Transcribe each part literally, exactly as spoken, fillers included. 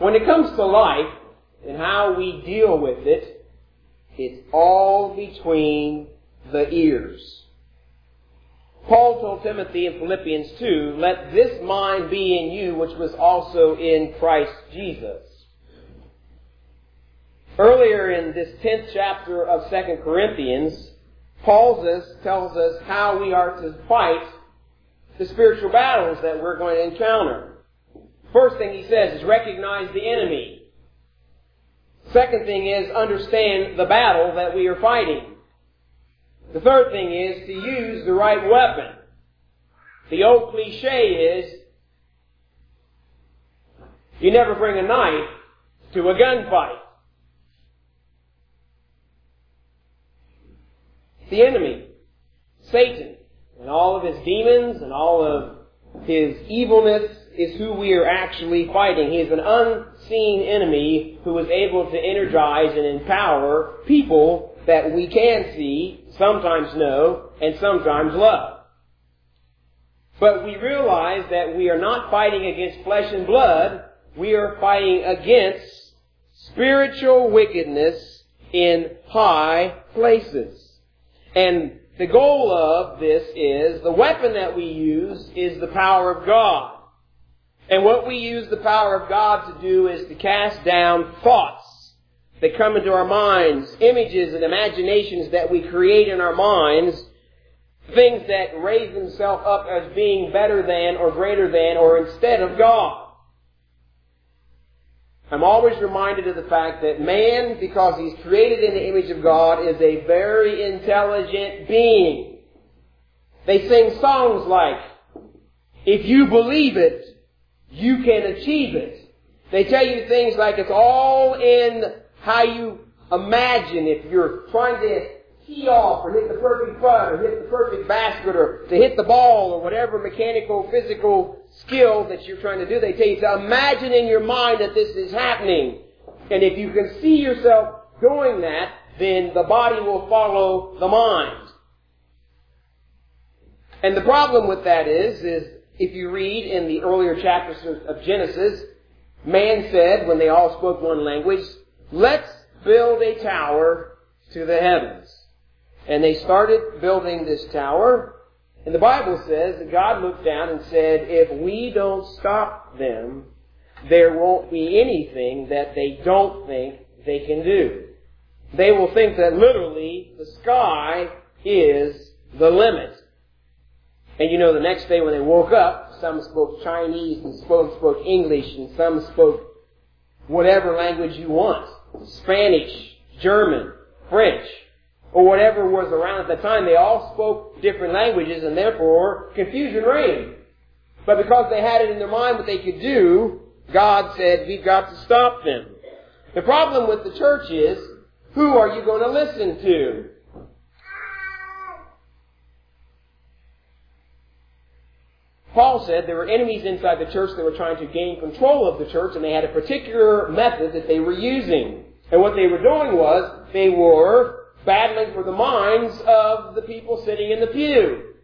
When it comes to life and how we deal with it, it's all between the ears. Paul told Timothy in Philippians two, let this mind be in you which was also in Christ Jesus. Earlier in this tenth chapter of Second Corinthians, Paul tells us how we are to fight the spiritual battles that we're going to encounter. First thing he says is recognize the enemy. Second thing is understand the battle that we are fighting. The third thing is to use the right weapon. The old cliche is, you never bring a knife to a gunfight. The enemy, Satan, and all of his demons and all of his evilness is who we are actually fighting. He is an unseen enemy who is able to energize and empower people that we can see, sometimes know, and sometimes love. But we realize that we are not fighting against flesh and blood. We are fighting against spiritual wickedness in high places. And the goal of this is, the weapon that we use is the power of God. And what we use the power of God to do is to cast down thoughts that come into our minds, images and imaginations that we create in our minds, things that raise themselves up as being better than or greater than or instead of God. I'm always reminded of the fact that man, because he's created in the image of God, is a very intelligent being. They sing songs like, if you believe it, you can achieve it. They tell you things like it's all in how you imagine. If you're trying to tee off or hit the perfect putt or hit the perfect basket or to hit the ball or whatever mechanical, physical skill that you're trying to do, they tell you to imagine in your mind that this is happening. And if you can see yourself doing that, then the body will follow the mind. And the problem with that is, is if you read in the earlier chapters of Genesis, man said, when they all spoke one language, let's build a tower to the heavens. And they started building this tower. And the Bible says that God looked down and said, if we don't stop them, there won't be anything that they don't think they can do. They will think that literally the sky is the limit. And you know, the next day when they woke up, some spoke Chinese and some spoke English and some spoke whatever language you want. Spanish, German, French, or whatever was around at the time. They all spoke different languages and therefore confusion reigned. But because they had it in their mind what they could do, God said, we've got to stop them. The problem with the church is, who are you going to listen to? Paul said there were enemies inside the church that were trying to gain control of the church, and they had a particular method that they were using. And what they were doing was, they were battling for the minds of the people sitting in the pew.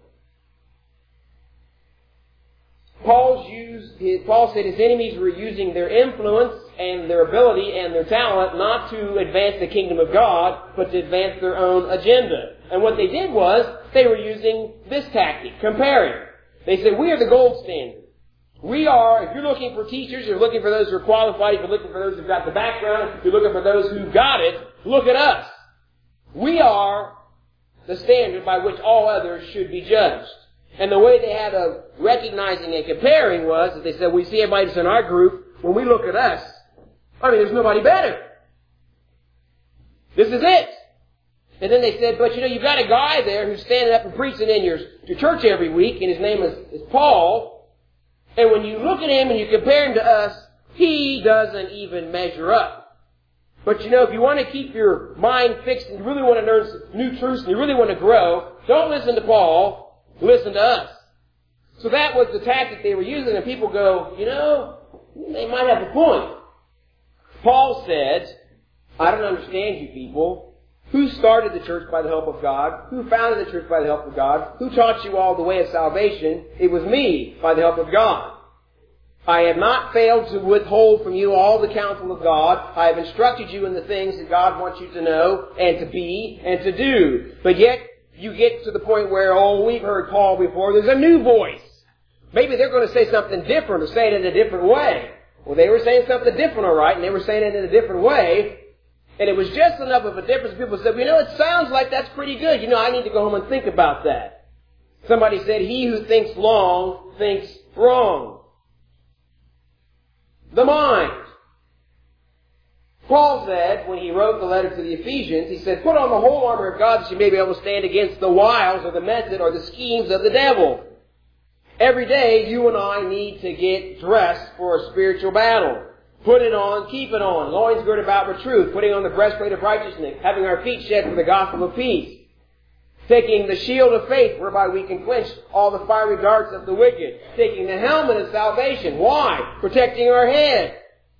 Paul's used, his, Paul said his enemies were using their influence and their ability and their talent not to advance the kingdom of God, but to advance their own agenda. And what they did was, they were using this tactic, comparing. They said, we are the gold standard. We are, if you're looking for teachers, you're looking for those who are qualified, if you're looking for those who've got the background, if you're looking for those who got it, look at us. We are the standard by which all others should be judged. And the way they had of recognizing and comparing was that they said, we see everybody that's in our group, when we look at us, I mean, there's nobody better. This is it. And then they said, but you know, you've got a guy there who's standing up and preaching in your, your church every week, and his name is, is Paul. And when you look at him and you compare him to us, he doesn't even measure up. But you know, if you want to keep your mind fixed and you really want to learn some new truths and you really want to grow, don't listen to Paul, listen to us. So that was the tactic they were using, and people go, you know, they might have a point. Paul said, I don't understand you people. Who started the church by the help of God? Who founded the church by the help of God? Who taught you all the way of salvation? It was me, by the help of God. I have not failed to withhold from you all the counsel of God. I have instructed you in the things that God wants you to know and to be and to do. But yet, you get to the point where, oh, we've heard Paul before, there's a new voice. Maybe they're going to say something different or say it in a different way. Well, they were saying something different, all right, and they were saying it in a different way. And it was just enough of a difference. People said, you know, it sounds like that's pretty good. You know, I need to go home and think about that. Somebody said, he who thinks long thinks wrong. The mind. Paul said, when he wrote the letter to the Ephesians, he said, put on the whole armor of God that you may be able to stand against the wiles or the method or the schemes of the devil. Every day, you and I need to get dressed for a spiritual battle. Put it on, keep it on. Loins girded about with truth. Putting on the breastplate of righteousness. Having our feet shed for the gospel of peace. Taking the shield of faith, whereby we can quench all the fiery darts of the wicked. Taking the helmet of salvation. Why? Protecting our head.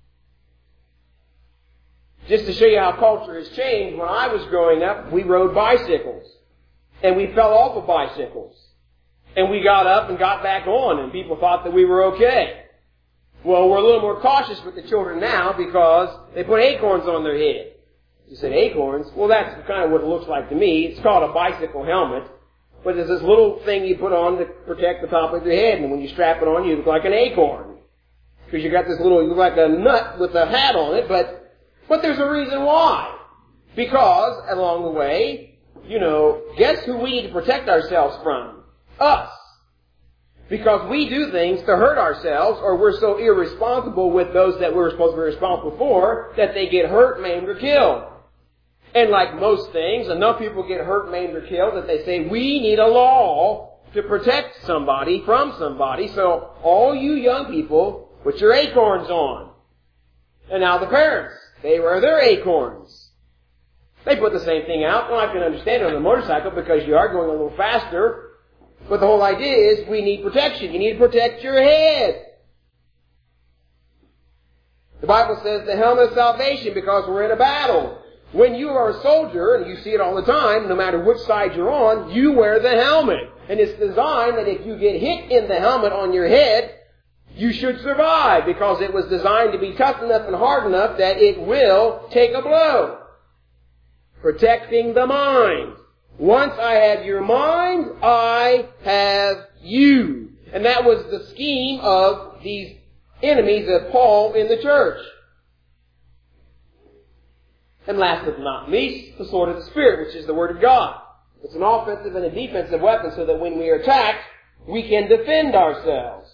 Just to show you how culture has changed, when I was growing up, we rode bicycles. And we fell off of bicycles. And we got up and got back on, and people thought that we were okay. Well, we're a little more cautious with the children now because they put acorns on their head. You said acorns? Well, that's kind of what it looks like to me. It's called a bicycle helmet. But it's this little thing you put on to protect the top of your head. And when you strap it on, you look like an acorn. Because you got this little, you look like a nut with a hat on it. But, but there's a reason why. Because, along the way, you know, guess who we need to protect ourselves from? Us. Because we do things to hurt ourselves, or we're so irresponsible with those that we're supposed to be responsible for, that they get hurt, maimed, or killed. And like most things, enough people get hurt, maimed, or killed that they say, we need a law to protect somebody from somebody. So all you young people, put your acorns on. And now the parents, they wear their acorns. They put the same thing out. Well, I can understand it on a motorcycle because you are going a little faster. But the whole idea is we need protection. You need to protect your head. The Bible says the helmet of salvation because we're in a battle. When you are a soldier, and you see it all the time, no matter which side you're on, you wear the helmet. And it's designed that if you get hit in the helmet on your head, you should survive because it was designed to be tough enough and hard enough that it will take a blow. Protecting the mind. Once I have your mind, I have you. And that was the scheme of these enemies of Paul in the church. And last but not least, the sword of the Spirit, which is the Word of God. It's an offensive and a defensive weapon so that when we are attacked, we can defend ourselves.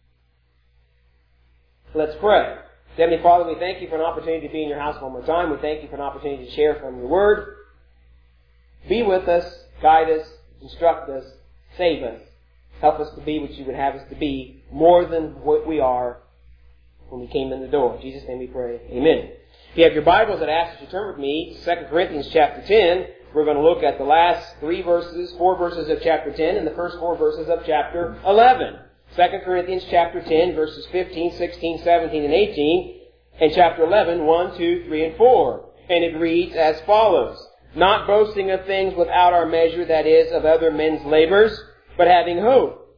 Let's pray. Heavenly Father, we thank you for an opportunity to be in your house one more time. We thank you for an opportunity to share from your Word. Be with us, guide us, instruct us, save us. Help us to be what you would have us to be, more than what we are when we came in the door. In Jesus' name we pray. Amen. If you have your Bibles, I'd ask that you turn with me to Second Corinthians chapter ten. We're going to look at the last three verses, four verses of chapter ten, and the first four verses of chapter eleven. Second Corinthians chapter ten, verses fifteen, sixteen, seventeen, and eighteen, and chapter eleven, one, two, three, and four. And it reads as follows. Not boasting of things without our measure, that is, of other men's labors, but having hope.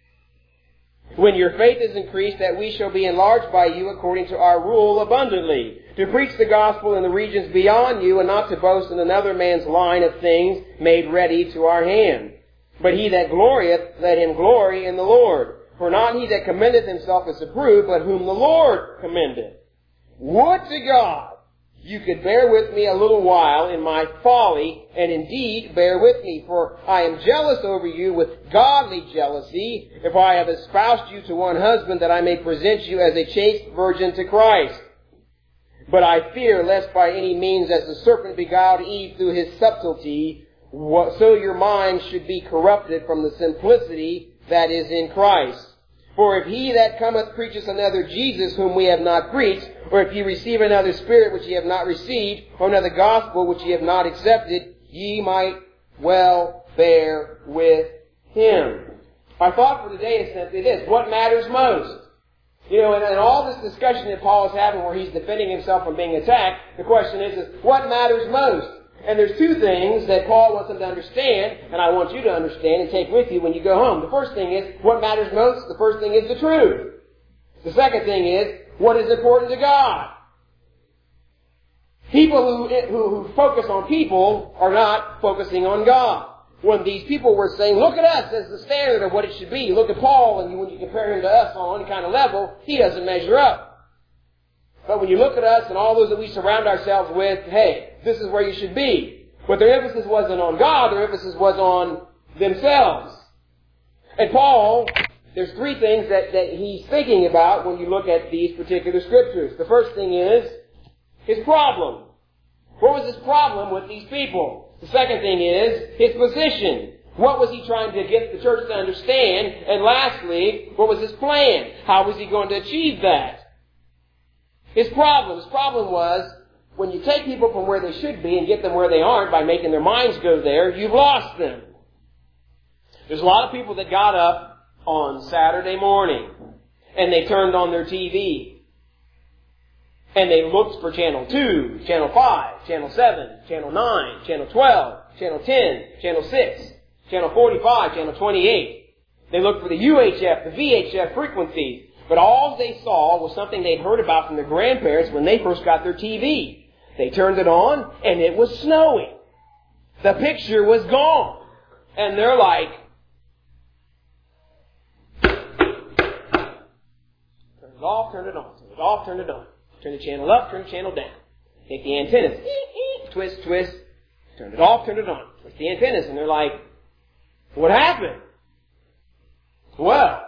When your faith is increased, that we shall be enlarged by you according to our rule abundantly, to preach the gospel in the regions beyond you, and not to boast in another man's line of things made ready to our hand. But he that glorieth, let him glory in the Lord. For not he that commendeth himself is approved, but whom the Lord commendeth. Would to God you could bear with me a little while in my folly, and indeed bear with me, for I am jealous over you with godly jealousy, if I have espoused you to one husband, that I may present you as a chaste virgin to Christ. But I fear lest by any means, as the serpent beguiled Eve through his subtlety, so your minds should be corrupted from the simplicity that is in Christ. For if he that cometh preacheth another Jesus whom we have not preached, or if ye receive another spirit which ye have not received, or another gospel which ye have not accepted, ye might well bear with him. Our thought for today is simply this. What matters most? You know, and, and all this discussion that Paul is having where he's defending himself from being attacked, the question is, is what matters most? And there's two things that Paul wants them to understand, and I want you to understand and take with you when you go home. The first thing is, what matters most? The first thing is the truth. The second thing is, what is important to God? People who, who, who focus on people are not focusing on God. When these people were saying, look at us as the standard of what it should be. Look at Paul, and when you compare him to us on any kind of level, he doesn't measure up. But when you look at us and all those that we surround ourselves with, hey, this is where you should be. But their emphasis wasn't on God, their emphasis was on themselves. And Paul, there's three things that, that he's thinking about when you look at these particular scriptures. The first thing is his problem. What was his problem with these people? The second thing is his position. What was he trying to get the church to understand? And lastly, what was his plan? How was he going to achieve that? His problem. His problem was, when you take people from where they should be and get them where they aren't by making their minds go there, you've lost them. There's a lot of people that got up on Saturday morning and they turned on their T V. And they looked for Channel two, Channel five, Channel seven, Channel nine, Channel twelve, Channel ten, Channel six, Channel forty-five, Channel twenty-eight. They looked for the U H F, the V H F frequencies. But all they saw was something they'd heard about from their grandparents when they first got their T V. They turned it on, and it was snowing. The picture was gone. And they're like, turn it off, turn it on, turn it off, turn it on. Turn the channel up, turn the channel down. Take the antennas, twist, twist, turn it off, turn it on. Twist the antennas, and they're like, what happened? Well,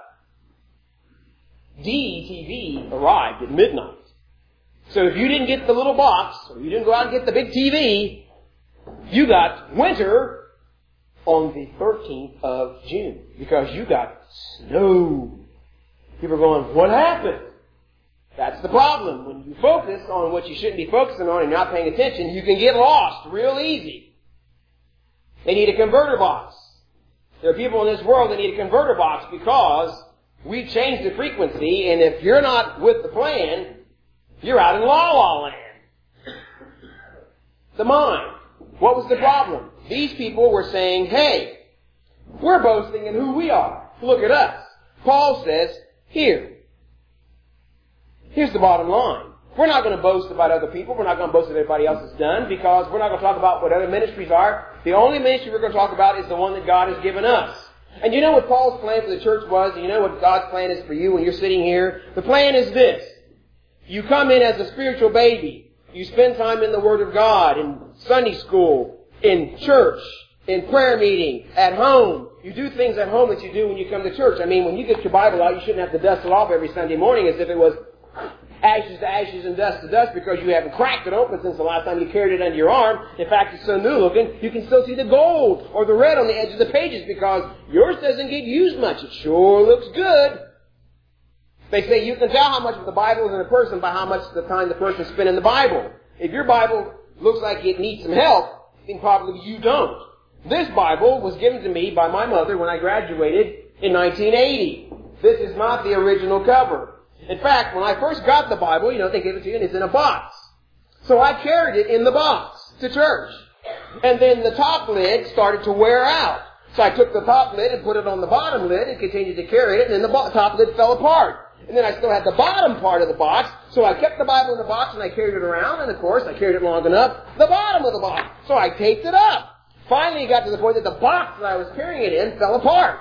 D T V arrived at midnight. So if you didn't get the little box, or you didn't go out and get the big T V, you got winter on the thirteenth of June. Because you got snow. People are going, what happened? That's the problem. When you focus on what you shouldn't be focusing on and not paying attention, you can get lost real easy. They need a converter box. There are people in this world that need a converter box because we've changed the frequency, and if you're not with the plan, you're out in la-la land. The mind. What was the problem? These people were saying, hey, we're boasting in who we are. Look at us. Paul says, here. Here's the bottom line. We're not going to boast about other people. We're not going to boast what everybody else has done because we're not going to talk about what other ministries are. The only ministry we're going to talk about is the one that God has given us. And you know what Paul's plan for the church was? And you know what God's plan is for you when you're sitting here? The plan is this. You come in as a spiritual baby. You spend time in the Word of God, in Sunday school, in church, in prayer meeting, at home. You do things at home that you do when you come to church. I mean, when you get your Bible out, you shouldn't have to dust it off every Sunday morning as if it was ashes to ashes and dust to dust because you haven't cracked it open since the last time you carried it under your arm. In fact, it's so new looking, you can still see the gold or the red on the edge of the pages because yours doesn't get used much. It sure looks good. They say you can tell how much of the Bible is in a person by how much of the time the person spent in the Bible. If your Bible looks like it needs some help, then probably you don't. This Bible was given to me by my mother when I graduated in nineteen eighty. This is not the original cover. In fact, when I first got the Bible, you know, they give it to you and it's in a box. So I carried it in the box to church. And then the top lid started to wear out. So I took the top lid and put it on the bottom lid and continued to carry it, and then the bo- top lid fell apart. And then I still had the bottom part of the box, so I kept the Bible in the box and I carried it around, and of course I carried it long enough, the bottom of the box. So I taped it up. Finally it got to the point that the box that I was carrying it in fell apart.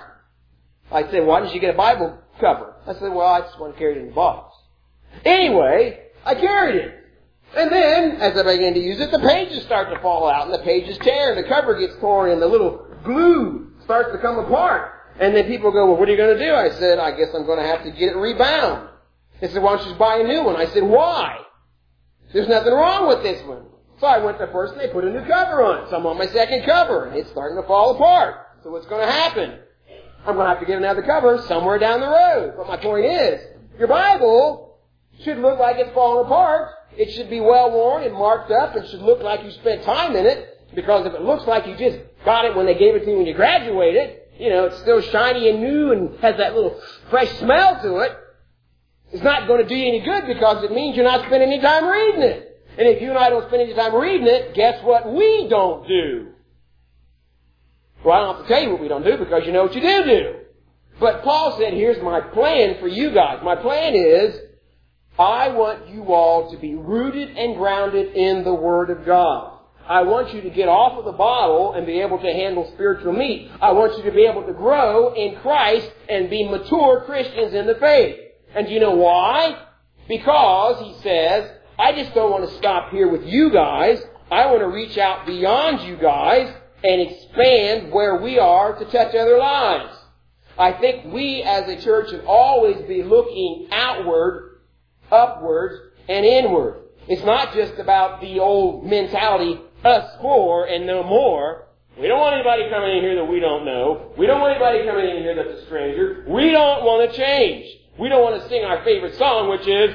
I said, why didn't you get a Bible cover? I said, well, I just want to carry it in the box. Anyway, I carried it. And then, as I began to use it, the pages start to fall out, and the pages tear, and the cover gets torn, and the little glue starts to come apart. And then people go, well, what are you going to do? I said, I guess I'm going to have to get it rebound. They said, why don't you just buy a new one? I said, why? There's nothing wrong with this one. So I went there first, and they put a new cover on it. So I'm on my second cover, and it's starting to fall apart. So what's going to happen? I'm going to have to get another cover somewhere down the road. But my point is, your Bible should look like it's falling apart. It should be well worn and marked up and should look like you spent time in it. Because if it looks like you just got it when they gave it to you when you graduated, you know, it's still shiny and new and has that little fresh smell to it, it's not going to do you any good because it means you're not spending any time reading it. And if you and I don't spend any time reading it, guess what we don't do? Well, I don't have to tell you what we don't do because you know what you do do. But Paul said, here's my plan for you guys. My plan is, I want you all to be rooted and grounded in the Word of God. I want you to get off of the bottle and be able to handle spiritual meat. I want you to be able to grow in Christ and be mature Christians in the faith. And do you know why? Because, he says, I just don't want to stop here with you guys. I want to reach out beyond you guys and expand where we are to touch other lives. I think we as a church should always be looking outward, upwards, and inward. It's not just about the old mentality, us four and no more. We don't want anybody coming in here that we don't know. We don't want anybody coming in here that's a stranger. We don't want to change. We don't want to sing our favorite song, which is,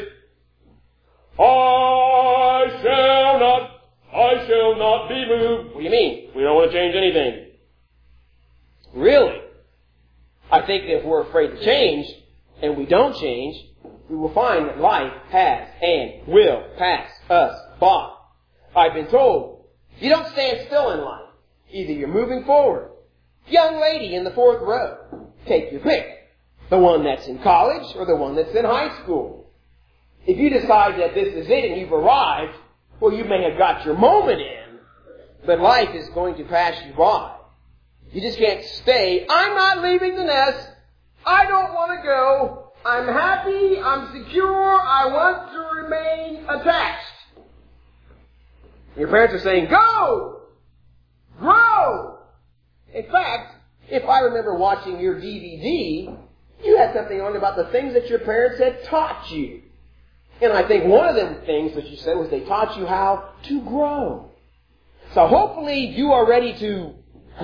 I shall not, I shall not be moved. What do you mean? We don't want to change anything. Really? I think if we're afraid to change, and we don't change, we will find that life has and will pass us by. I've been told, you don't stand still in life. Either you're moving forward. Young lady in the fourth row, take your pick. The one that's in college or the one that's in high school. If you decide that this is it and you've arrived, well, you may have got your moment in, but life is going to pass you by. You just can't stay. I'm not leaving the nest. I don't want to go. I'm happy. I'm secure. I want to remain attached. Your parents are saying, go! Grow! In fact, if I remember watching your D V D, you had something on about the things that your parents had taught you. And I think one of them things that you said was they taught you how to grow. So hopefully you are ready to...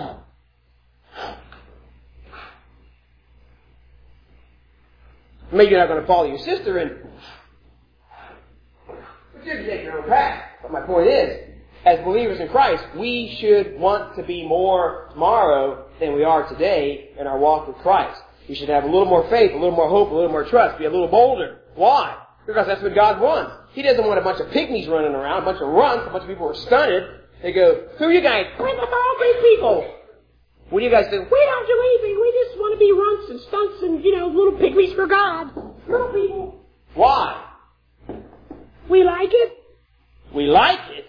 Maybe you're not going to follow your sister and... But you can take your own path. But my point is, as believers in Christ, we should want to be more tomorrow than we are today in our walk with Christ. We should have a little more faith, a little more hope, a little more trust, be a little bolder. Why? Because that's what God wants. He doesn't want a bunch of pygmies running around, a bunch of runts, a bunch of people who are stunted. They go, who are you guys? We're all great people. What do you guys do? We don't do anything. We just want to be runts and stunts and, you know, little pygmies for God. Little people. Why? We like it. We like it.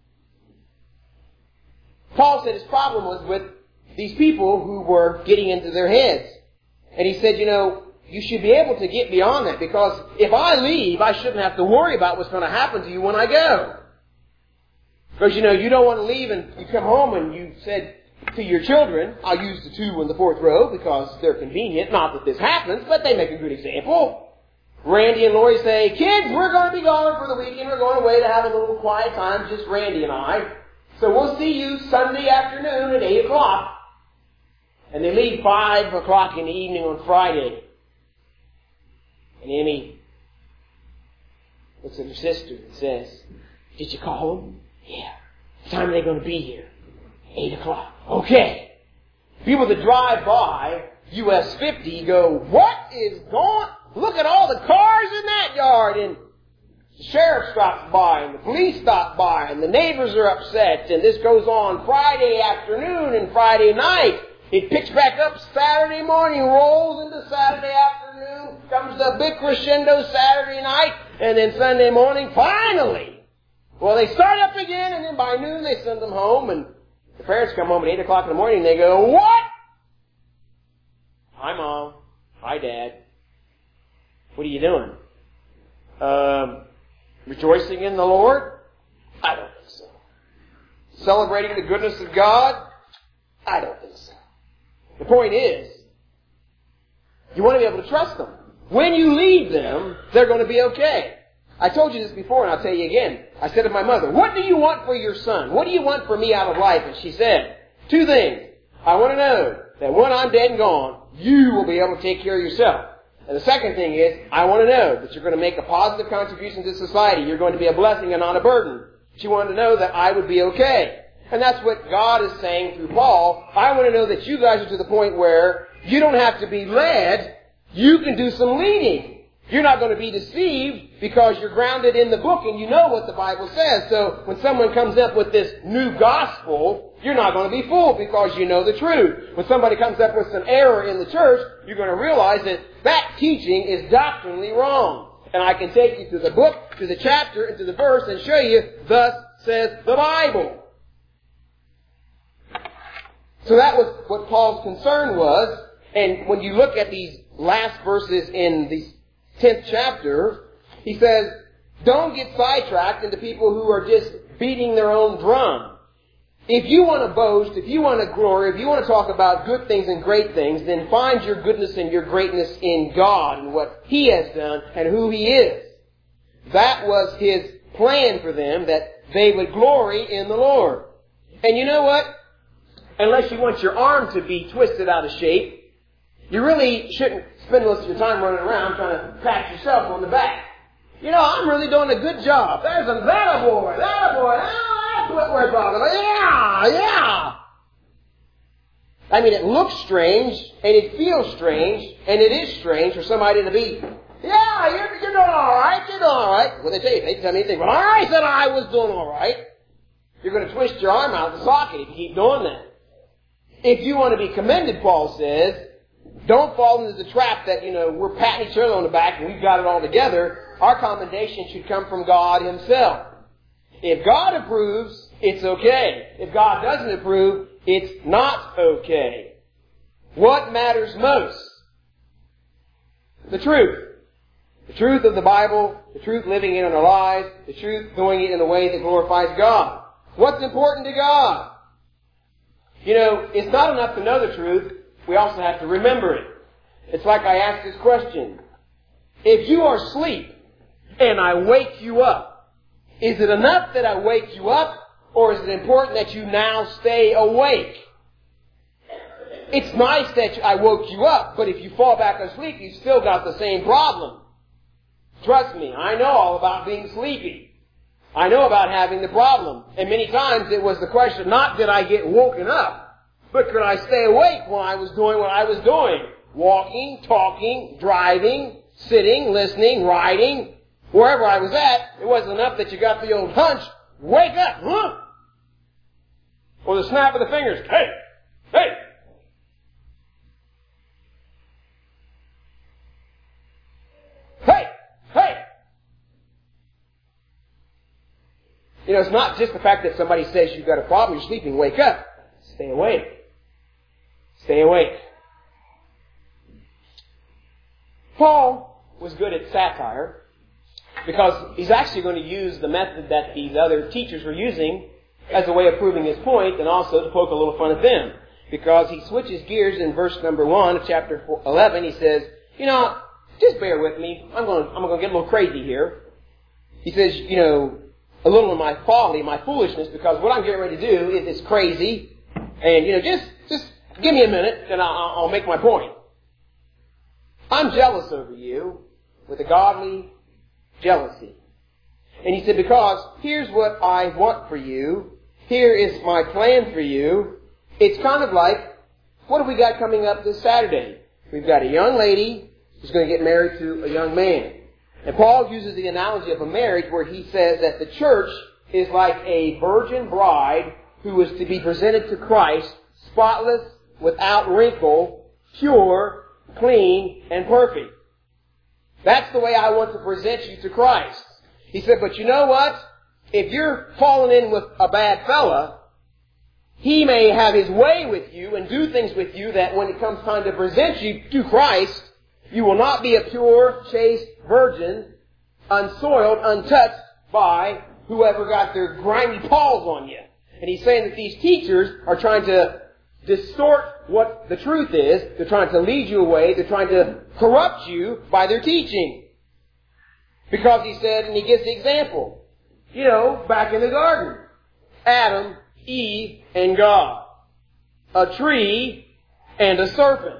Paul said his problem was with these people who were getting into their heads. And he said, you know, you should be able to get beyond that, because if I leave, I shouldn't have to worry about what's going to happen to you when I go. Because, you know, you don't want to leave and you come home and you said to your children, I'll use the two in the fourth row because they're convenient. Not that this happens, but they make a good example. Randy and Lori say, kids, we're going to be gone for the weekend. We're going away to have a little quiet time, just Randy and I. So we'll see you Sunday afternoon at eight o'clock. And they leave five o'clock in the evening on Friday. And Amy looks at her sister and says, did you call them? Yeah. What time are they going to be here? Eight o'clock. Okay. People that drive by U S fifty go, what is going? Look at all the cars in that yard. And the sheriff stops by and the police stop by and the neighbors are upset. And this goes on Friday afternoon and Friday night. It picks back up Saturday morning, rolls into Saturday afternoon, comes to a big crescendo Saturday night, and then Sunday morning, finally. Well, they start up again, and then by noon they send them home, and the parents come home at eight o'clock in the morning, and they go, what? Hi, Mom. Hi, Dad. What are you doing? Um, rejoicing in the Lord? I don't think so. Celebrating the goodness of God? I don't think so. The point is, you want to be able to trust them. When you leave them, they're going to be okay. I told you this before, and I'll tell you again. I said to my mother, what do you want for your son? What do you want for me out of life? And she said, two things. I want to know that when I'm dead and gone, you will be able to take care of yourself. And the second thing is, I want to know that you're going to make a positive contribution to society. You're going to be a blessing and not a burden. She wanted to know that I would be okay. And that's what God is saying through Paul. I want to know that you guys are to the point where you don't have to be led. You can do some leading. You're not going to be deceived because you're grounded in the book and you know what the Bible says. So when someone comes up with this new gospel, you're not going to be fooled because you know the truth. When somebody comes up with some error in the church, you're going to realize that that teaching is doctrinally wrong. And I can take you to the book, to the chapter, and to the verse and show you, thus says the Bible. So that was what Paul's concern was. And when you look at these last verses in the tenth chapter, he says, don't get sidetracked into people who are just beating their own drum. If you want to boast, if you want to glory, if you want to talk about good things and great things, then find your goodness and your greatness in God and what He has done and who He is. That was His plan for them, that they would glory in the Lord. And you know what? Unless you want your arm to be twisted out of shape, you really shouldn't spend most of your time running around trying to pat yourself on the back. You know, I'm really doing a good job. There's a that boy, that boy. Oh, that's what we're talking about. Yeah, yeah. I mean, it looks strange, and it feels strange, and it is strange for somebody to be, yeah, you're, you're doing all right, you're doing all right. Well, they tell you, they tell me, think, well, I said I was doing all right. You're going to twist your arm out of the socket if you keep doing that. If you want to be commended, Paul says, don't fall into the trap that, you know, we're patting each other on the back and we've got it all together. Our commendation should come from God Himself. If God approves, it's okay. If God doesn't approve, it's not okay. What matters most? The truth. The truth of the Bible, the truth living in our lives, the truth doing it in a way that glorifies God. What's important to God? You know, it's not enough to know the truth. We also have to remember it. It's like I asked this question. If you are asleep and I wake you up, is it enough that I wake you up, or is it important that you now stay awake? It's nice that I woke you up, but if you fall back asleep, you've still got the same problem. Trust me, I know all about being sleepy. I know about having the problem. And many times it was the question, not did I get woken up, but could I stay awake while I was doing what I was doing? Walking, talking, driving, sitting, listening, riding. Wherever I was at, it wasn't enough that you got the old hunch, wake up, huh? Or the snap of the fingers, hey, hey. Hey, hey. You know, it's not just the fact that somebody says you've got a problem, you're sleeping, wake up. Stay awake. Stay awake. Paul was good at satire because he's actually going to use the method that these other teachers were using as a way of proving his point and also to poke a little fun at them. Because he switches gears in verse number one of chapter eleven. He says, you know, just bear with me. I'm going to, I'm going to get a little crazy here. He says, you know, a little of my folly, my foolishness, because what I'm getting ready to do is it's crazy. And, you know, just, just give me a minute and I'll, I'll make my point. I'm jealous over you with a godly jealousy. And he said, because here's what I want for you. Here is my plan for you. It's kind of like, what have we got coming up this Saturday? We've got a young lady who's going to get married to a young man. And Paul uses the analogy of a marriage where he says that the church is like a virgin bride who is to be presented to Christ, spotless, without wrinkle, pure, clean, and perfect. That's the way I want to present you to Christ. He said, but you know what? If you're falling in with a bad fella, he may have his way with you and do things with you that when it comes time to present you to Christ, you will not be a pure, chaste virgin, unsoiled, untouched by whoever got their grimy paws on you. And he's saying that these teachers are trying to distort what the truth is. They're trying to lead you away. They're trying to corrupt you by their teaching. Because he said, and he gives the example, you know, back in the garden, Adam, Eve, and God. A tree and a serpent.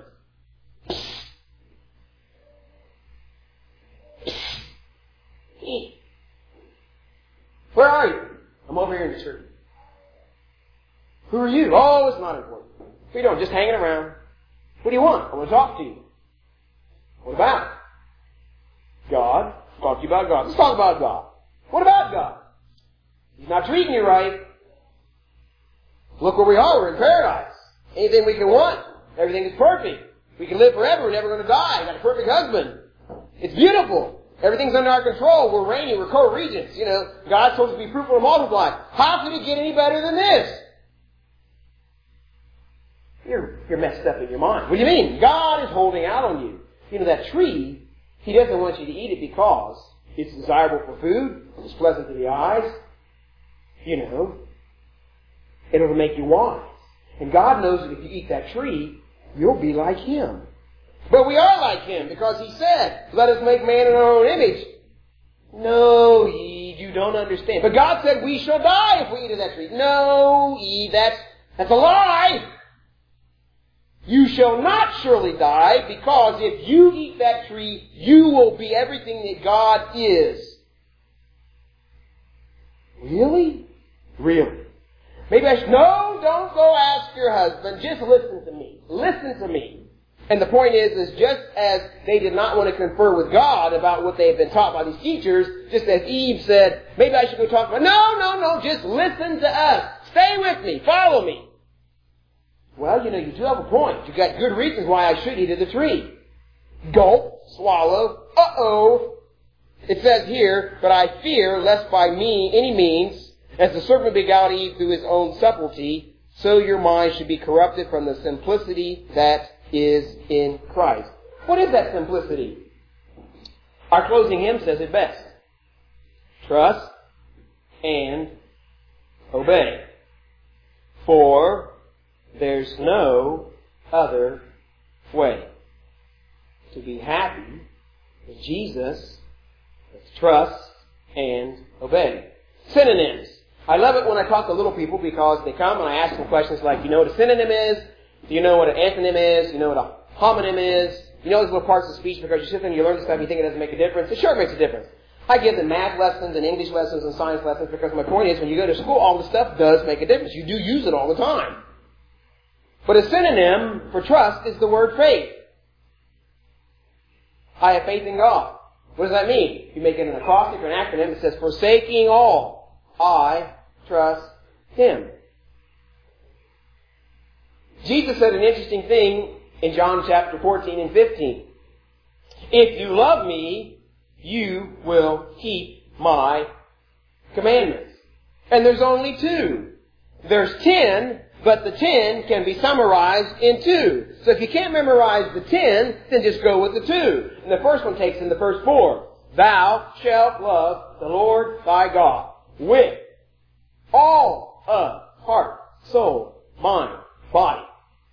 Where are you? I'm over here in the church. Who are you? Oh, it's not important. What are you doing? Just hanging around. What do you want? I want to talk to you. What about? God. Talk to you about God. Let's talk about God. What about God? He's not treating you right. Look where we are. We're in paradise. Anything we can want. Everything is perfect. We can live forever. We're never going to die. We've got a perfect husband. It's beautiful. Everything's under our control. We're reigning. We're co-regents. You know, God's supposed to be fruitful and multiply. How could it get any better than this? You're, you're messed up in your mind. What do you mean? God is holding out on you. You know, that tree, He doesn't want you to eat it because it's desirable for food. It's pleasant to the eyes. You know, it'll make you wise. And God knows that if you eat that tree, you'll be like Him. But we are like Him because He said, let us make man in our own image. No, Eve, you don't understand. But God said we shall die if we eat of that tree. No, Eve, that's, that's a lie. You shall not surely die, because if you eat that tree, you will be everything that God is. Really? Really? Maybe I should, no, don't go ask your husband. Just listen to me. Listen to me. And the point is, is just as they did not want to confer with God about what they had been taught by these teachers, just as Eve said, maybe I should go talk to God. No, no, no, just listen to us. Stay with me. Follow me. Well, you know, you do have a point. You've got good reasons why I should eat of the tree. Gulp, swallow, uh-oh. It says here, but I fear lest by me, any means, as the serpent beguiled Eve through his own subtlety, so your mind should be corrupted from the simplicity that is in Christ. What is that simplicity? Our closing hymn says it best. Trust and obey. For there's no other way. To be happy with Jesus is trust and obey. Synonyms. I love it when I talk to little people because they come and I ask them questions like, you know what a synonym is? Do you know what an antonym is? Do you know what a homonym is? You know those little parts of speech because you sit there and you learn this stuff and you think it doesn't make a difference? It sure makes a difference. I give them math lessons and English lessons and science lessons because my point is when you go to school, all this stuff does make a difference. You do use it all the time. But a synonym for trust is the word faith. I have faith in God. What does that mean? You make it an acrostic or an acronym. It says, forsaking all, I trust Him. Jesus said an interesting thing in John chapter fourteen and fifteen. If you love me, you will keep my commandments. And there's only two. There's ten, but the ten can be summarized in two. So if you can't memorize the ten, then just go with the two. And the first one takes in the first four. Thou shalt love the Lord thy God with all of heart, soul, mind, body,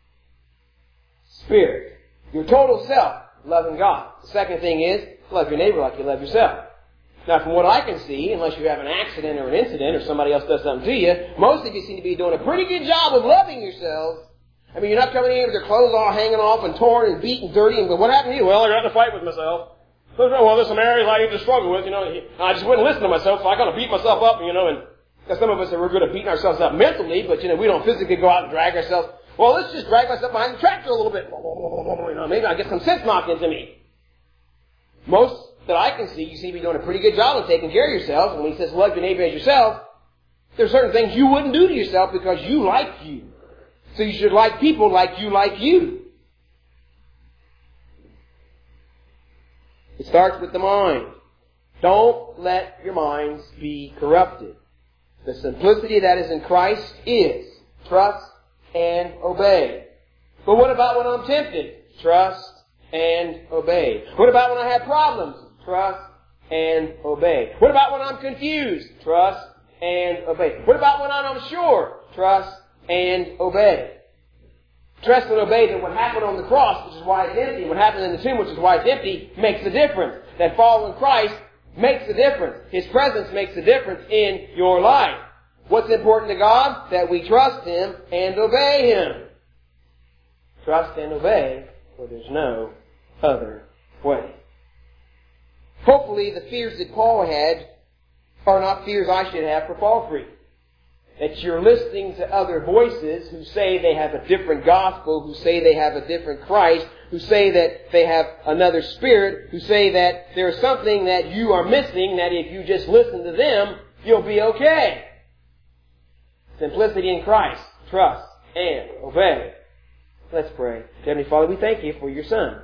spirit. Your total self, loving God. The second thing is, love your neighbor like you love yourself. Now, from what I can see, unless you have an accident or an incident or somebody else does something to you, most of you seem to be doing a pretty good job of loving yourselves. I mean, you're not coming in with your clothes all hanging off and torn and beat and dirty. And, but what happened to you? Well, I got in a fight with myself. Well, there's some areas I need to struggle with, you know. I just wouldn't listen to myself, so I got to beat myself up, you know. And some of us are good at beating ourselves up mentally, but, you know, we don't physically go out and drag ourselves. Well, let's just drag myself behind the tractor a little bit. You know, maybe I'll get some sense knocked into me. Most that I can see, you seem to be doing a pretty good job of taking care of yourselves. And when he says love your neighbor as yourself, there's certain things you wouldn't do to yourself because you like you. So you should like people like you like you. It starts with the mind. Don't let your minds be corrupted. The simplicity that is in Christ is trust and obey. But what about when I'm tempted? Trust and obey. What about when I have problems? Trust and obey. What about when I'm confused? Trust and obey. What about when I'm unsure? Trust and obey. Trust and obey that what happened on the cross, which is why it's empty, what happened in the tomb, which is why it's empty, makes a difference. That following Christ makes a difference. His presence makes a difference in your life. What's important to God? That we trust Him and obey Him. Trust and obey, for there's no other way. Hopefully the fears that Paul had are not fears I should have for fall free. That you're listening to other voices who say they have a different gospel, who say they have a different Christ, who say that they have another spirit, who say that there's something that you are missing, that if you just listen to them, you'll be okay. Simplicity in Christ. Trust and obey. Let's pray. Heavenly Father, we thank you for your Son.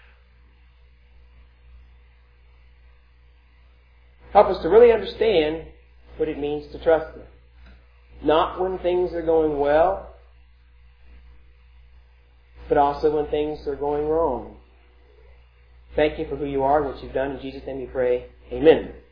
Help us to really understand what it means to trust Him. Not when things are going well, but also when things are going wrong. Thank you for who you are and what you've done. In Jesus' name we pray. Amen.